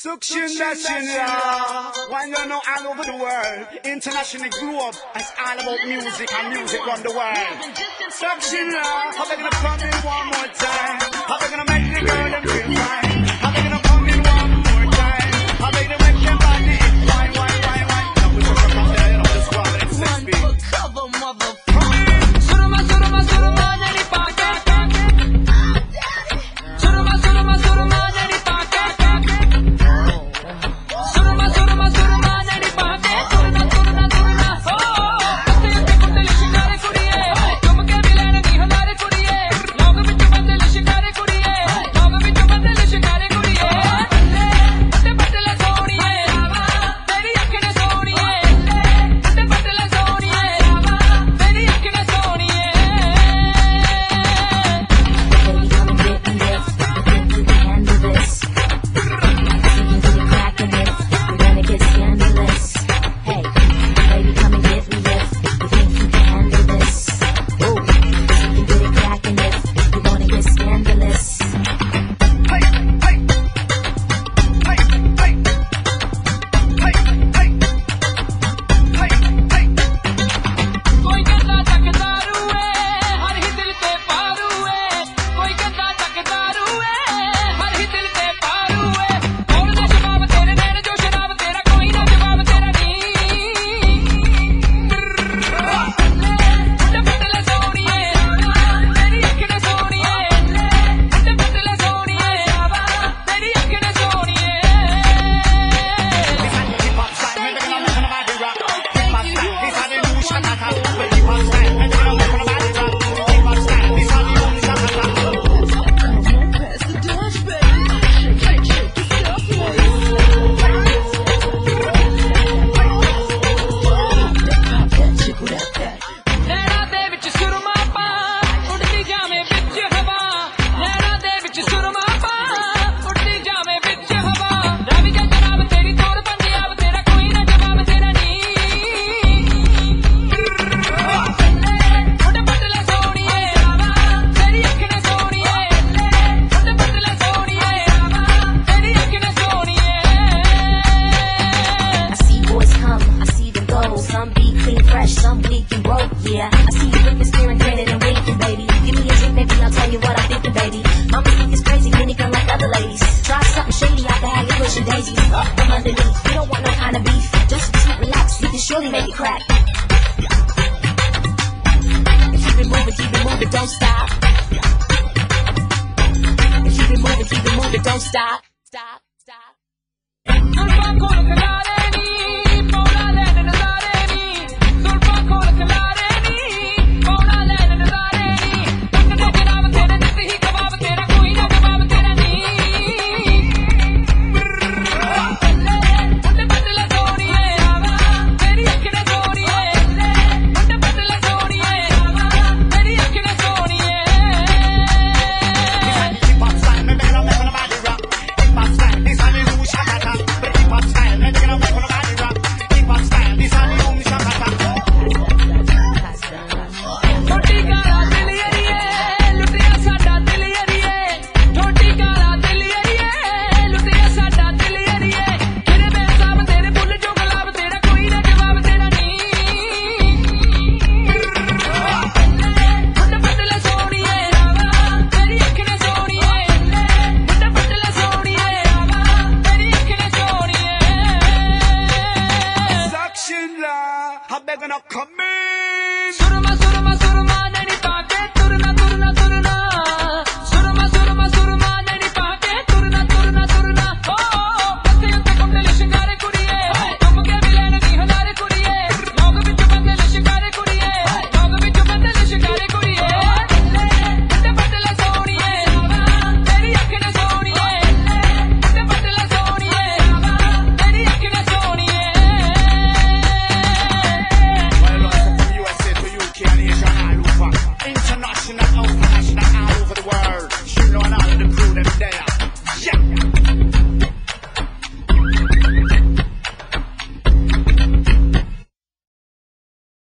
One you know all over the world. Internationally globe. It's all about music and music run the world. Suction love. How they gonna come in one more time? How they gonna make the girl them feel fine? How they gonna come in one more time? How they gonna make them body wine. Now we just come there, you know, this one and 6 feet. One for cover, motherfucker. Surma, nani paake. Surma, nani paake. Surma, nani paake. Turna. Oh, katte kutte shikare kuriye. Tumke milane ni halare kuriye. Log vich bandel shikare kuriye. Log vich bandel shikare kuriye. Atte patla soniye. Teri akh ne soniye. Atte patla soniye. Teri akh ne soniye. Baby, come and get me if you think you can handle this. You can get it crackin' if you wanna get scandalous. कोई कहता टकदारू है हर ही दिल पे पारू है कोई कहता टकदारू है हर ही दिल पे पारू है कौन सा जवाब तेरे नैन जो शराब तेरा कोई ना जवाब तेरा नहीं पटले सोनिए तेरी अख ने सोनिए पटले सोनिए तेरी अख ने सोनिए ਨੈਣਾ ਦੇ ਵਿੱਚ ਸੁਰਮਾ ਪਾ ਉੱਡਦੀ ਜਾਵੇਂ ਵਿੱਚ ਹਵਾ ਨੈਣਾ ਦੇ ਵਿੱਚ ਸੁਰਮਾ ਪਾ ਉੱਡਦੀ ਜਾਵੇਂ ਵਿੱਚ ਹਵਾ ਰਵੀ ਦਾ ਜਨਾਬ ਤੇਰੀ ਤੋਰ ਪੰਜਾਬ ਤੇਰਾ ਕੋਈ ਨਾ ਜਵਾਬ ਤੇਰਾ ਨਹੀਂ ਉੱਡ ਪਟਲੇ ਸੋਣੀਏ ਤੇਰੀ ਅੱਖ ਨੇ ਸੋਣੀਏ ਉੱਡ ਪਟਲੇ ਸੋਣੀਏ ਤੇਰੀ ਅੱਖ ਨੇ ਸੋਣੀਏ I see boys come, I see them go. Some be clean, fresh, some weak and broke. Yeah, I see you looking, staring, grinning and winking, baby. Give me a drink, maybe I'll tell you what I'm thinking, baby. Mama think it's crazy, anything like other ladies. Try something shady, I can have you pushing daisies up from underneath. You don't want no kind of beef, just keep relaxed. We can surely make it crack. Keep it moving, don't stop. Keep it moving, don't stop. Stop. जुल्फां खोल खिलारे नी पौड़ा लैन नज़ारे नी जुल्फां खोल खिलारे नी पौड़ा लैन नज़ारे नी पटले जनाब तेरे जित ही कबाब तेरा कोई ना जवाब तेरा नहीं उठ पटले सोनिए तेरी अख ने सोनिए उठ पटले सोनिए तेरी अख ने सोनिए छोटी काला दिल अड़िए लुटिया साडा दिल अड़िए छोटी काला दिल अड़िए लुटिया साडा दिल अड़िए तेरे बेसाब तेरे फुੱਲ जो गुलाब तेरा कोई ना जवाब तेरा नहीं उठ पटले सोनिए तेरी अख ने सोनिए उठ पटले सोनिए तेरी अख ने सोनिए Suction love. How they gonna come in? सुरमा नैनी पाके तुरना सुरमा नैनी पाके तुरना ओ पत्ते उत्ते कुंडल शिकारे कुड़िए तुमके मिलन नी हलारे कुड़िए लोग विच बंदल शिकारे कुड़िए लोग विच बंदल शिकारे कुड़िए उtte पटले सोनिए तेरी अख ने सोनिए उtte पटले सोनिए तेरी अख ने सोनिए Well, USA to UK and Asia all over. International, international all over the world. You know and all of the crew them there. Yeah.